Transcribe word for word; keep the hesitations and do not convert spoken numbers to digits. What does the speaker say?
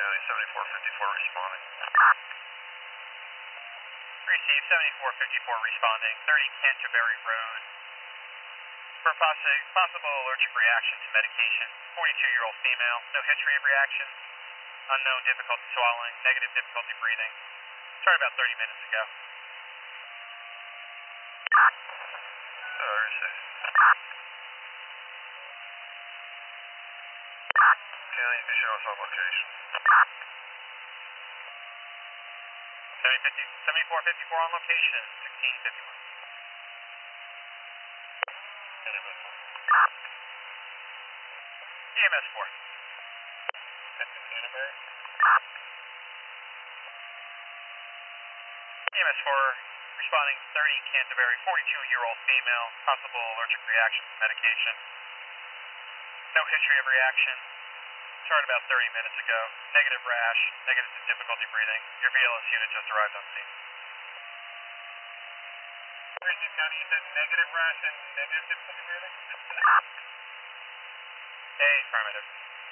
County, seventy-four fifty-four responding. Received seventy-four fifty-four responding, thirty Canterbury Road. For possi- possible allergic reaction to medication, forty-two-year-old female, no history of reaction, unknown difficulty swallowing, negative difficulty breathing. Started about thirty minutes ago. Oh, six. County, you can show us on location. seventy-four fifty-four on location, sixteen fifty-one. E M S four. Canterbury? E M S four responding, thirty Canterbury, forty-two-year-old female, possible allergic reaction to medication. No history of reaction. Started about thirty minutes ago. Negative rash, negative difficulty breathing. Your B L S unit just arrived on scene. Richard County, you said negative rash and negative difficulty breathing? A affirmative.